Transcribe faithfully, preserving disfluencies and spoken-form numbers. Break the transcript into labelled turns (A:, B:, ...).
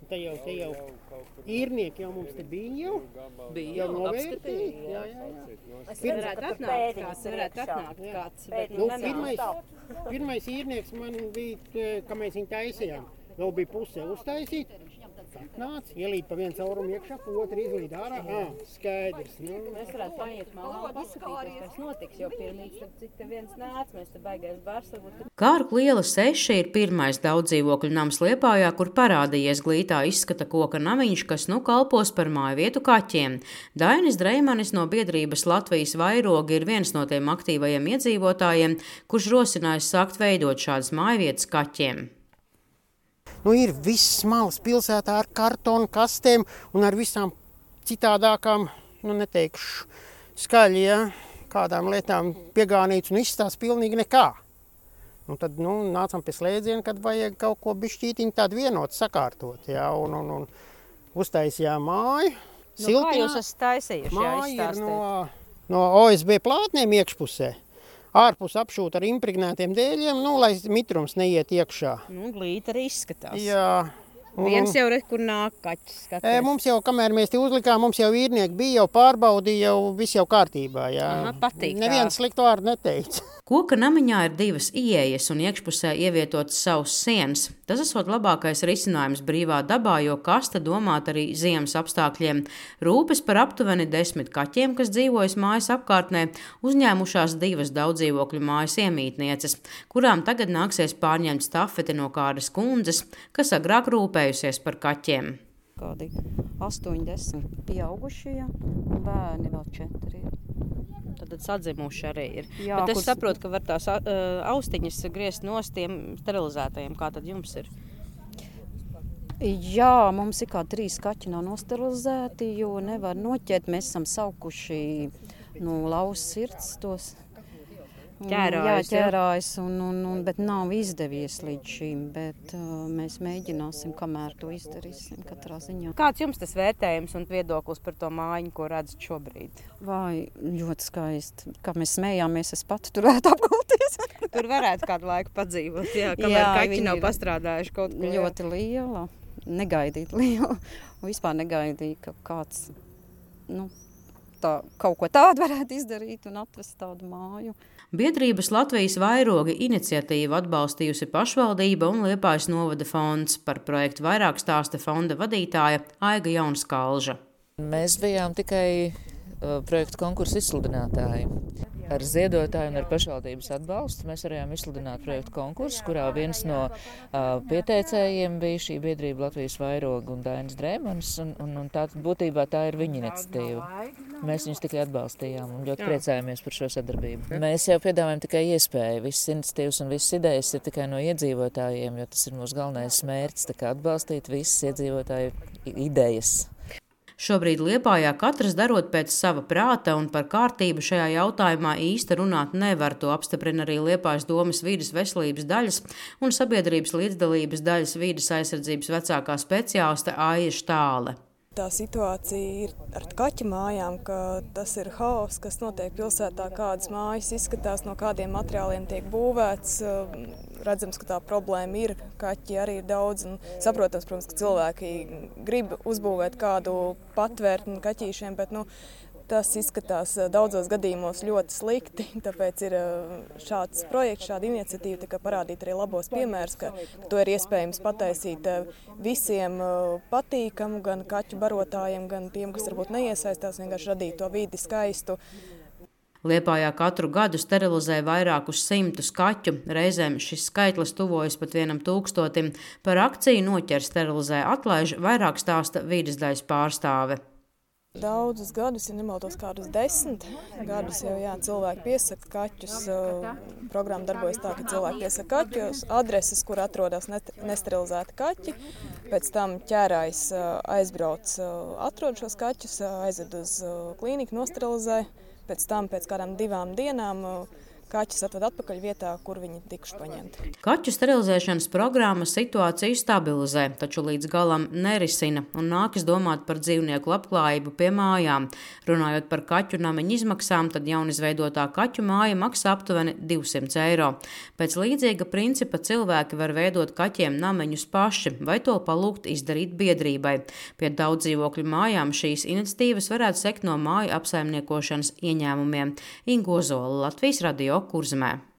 A: Te jau, te jau īrnieki jau mums te bija jau.
B: Bija jau
A: novērtēji. Jā, jā, jā.
B: Es varētu atnākt, kāds varētu atnākt kāds, bet
A: nu, pirmais, pirmais īrnieks man bija, ka mēs viņu taisījām. Vēl bija pusē uztaisīt. Nāc, ielīt pa viens caurumu iekšā, pa otru izlīt ārā. Ā, skaidrs. Nu.
B: Mēs varētu paiet malā paskatīties, kas notiks, jo pirmīt, cik te viens nāc, mēs te baigais bars. Varbūt...
C: Kārku liela seši ir pirmais daudzdzīvokļu nams Liepājā, kur parādījies glītā izskata koka namiņš, kas nu kalpos par mājvietu kaķiem. Dainis Dreimanis no biedrības Latvijas Vairogi ir viens no tiem aktīvajiem iedzīvotājiem, kurš rosinājis sākt veidot šādas mājvietas kaķiem.
A: Nu, ir viss malas pilsētā ar kartonu kastēm un ar visām citādākām, nu neteikšu skaļi, ja, kādām lietām piegānīts un izstās pilnīgi nekā. Un tad, nu, nācam pie slēdziena, kad vajag kaut ko bišķītiņu tādu vienotu sakārtot, ja, un, un, un uztaisījām māju.
B: Nu, kā jūs esat taisījuši, jā,
A: māja ir no, no O S B plātnēm iekšpusē. Ārpus apšūt ar impregnētiem dēļiem, nu, lai mitrums neiet iekšā.
B: Nu, glīta arī izskatās.
A: Jā. Un,
B: Viens jau re, kur nāk kaķis skaties.
A: Mums jau, kamēr mēs te uzlikām, mums jau īrnieki bija, jau pārbaudīja, jau viss jau kārtībā. Jā.
B: Aha, patīk.
A: Neviens sliktu vārdu neteica.
C: Koka namiņā ir divas ieejas un iekšpusē ievietotas savas sienas. Tas esot labākais risinājums brīvā dabā, jo kasta domāta arī ziemas apstākļiem. Rūpes par aptuveni desmit kaķiem, kas dzīvojas mājas apkārtnē, uzņēmušās divas daudzdzīvokļu mājas iemītnieces, kurām tagad nāksies pārņemt stafeti no kādas kundzes, kas agrāk rūpējusies par kaķiem.
D: Kādi astoņdesmit pieaugušie un bērni vēl četri ir.
B: Tad sadzimuši arī ir.
D: Jā,
B: Bet es
D: kurs...
B: saprotu, ka var tās uh, austiņas griezt no tiem sterilizētajiem. Kā tad jums ir?
D: Jā, mums ir kā trīs kaķi nav nosterilizēti, jo nevar noķert. Mēs esam saukuši no lauzas sirds tos.
B: Ķērājas,
D: jā, ķērājas, un, un, un, bet nav izdevies līdz šim. Bet uh, mēs mēģināsim, kamēr to izdarīsim katrā ziņā.
B: Kāds jums tas vērtējums un viedoklis par to mājiņu, ko redzat šobrīd?
D: Vai ļoti skaisti. Kā mēs smējāmies, es pati tur varētu apgulties.
B: Tur varētu kādu laiku padzīvot, jā, kamēr jā, kaķi nav pastrādājuši kaut ko.
D: Ļoti liela, negaidīt liela. Un vispār negaidīja, ka kāds nu, tā, kaut ko tādu varētu izdarīt un atvest tādu māju.
C: Biedrības Latvijas Vairogi iniciatīvu atbalstījusi pašvaldība un Liepājas novada fonds. Par projektu vairāk stāsta fonda vadītāja Aiga Jaunaskalža.
E: Mēs bijām tikai uh, projektu konkursu izsludinātāji. Ar ziedotāju un ar pašvaldības atbalstu mēs varējām izsludināt projektu konkursu, kurā viens no uh, pieteicējiem bija šī biedrība Latvijas Vairogi un Dainis Dreimanis, un, un, un tā būtībā tā ir viņa iniciatīva. Mēs viņus tikai atbalstījām un ļoti priecājamies par šo sadarbību. Mēs jau piedāvājam tikai iespēju. Visas iniciatīvas un visas idejas ir tikai no iedzīvotājiem, jo tas ir mūsu galvenais mērķis, tā kā atbalstīt visas iedzīvotāju idejas.
C: Šobrīd Liepājā katrs darot pēc sava prāta un par kārtību šajā jautājumā īsti runāt nevar. To apstiprina arī Liepājas domas vides veselības daļas un sabiedrības līdzdalības daļas vides aizsardzības vecākā speciāliste Aija Štāle.
F: Tā situācija ir ar kaķu mājām, ka tas ir haoss, kas notiek pilsētā, kādas mājas izskatās, no kādiem materiāliem tiek būvēts. Redzams, ka tā problēma ir, kaķi arī ir daudz. Un saprotams, protams, ka cilvēki grib uzbūvēt kādu patvērtni kaķīšiem, bet nu, tas izskatās daudzos gadījumos ļoti slikti, tāpēc ir šāds projekts, šāda iniciatīva, tā kā parādīt arī labos piemērus, ka to ir iespējams pataisīt visiem patīkamu, gan kaķu barotājiem, gan tiem, kas varbūt neiesaistās, vienkārši radīt to vidi skaistu.
C: Liepājā katru gadu sterilizē vairākus simtus kaķu, reizēm šis skaitlis tuvojas pat vienam tūkstotim. Par akciju Noķer, sterilizē, atlaiž vairāk stāsta vides daļas pārstāve.
F: Daudzus gadus, ja nemaldos kādus desmit gadus jau jā, cilvēki piesaka kaķus. Programma darbojas tā, ka cilvēki piesaka kaķus, adreses, kur atrodas nesterilizēti kaķi. Pēc tam ķērājs aizbrauc, atrod šos kaķus, aizved uz klīniku, nosterilizē. Pēc tam, pēc kādām divām dienām, kaķus atved atpakaļ vietā, kur viņi tikuši paņemti.
C: Kaķu sterilizēšanas programma situāciju stabilizē, taču līdz galam nerisina un nākas domāt par dzīvnieku labklājību pie mājām. Runājot par kaķu namiņu izmaksām, tad jaunizveidotā kaķu māja maksā aptuveni divsimt eiro. Pēc līdzīga principa cilvēki var veidot kaķiem namiņus paši vai to palūgt izdarīt biedrībai. Pie daudz dzīvokļu mājām šīs iniciatīvas varētu sekt no māju apsaimniekošanas ieņēmumiem. Ingo Zola, Latvijas radio, Kurzemē.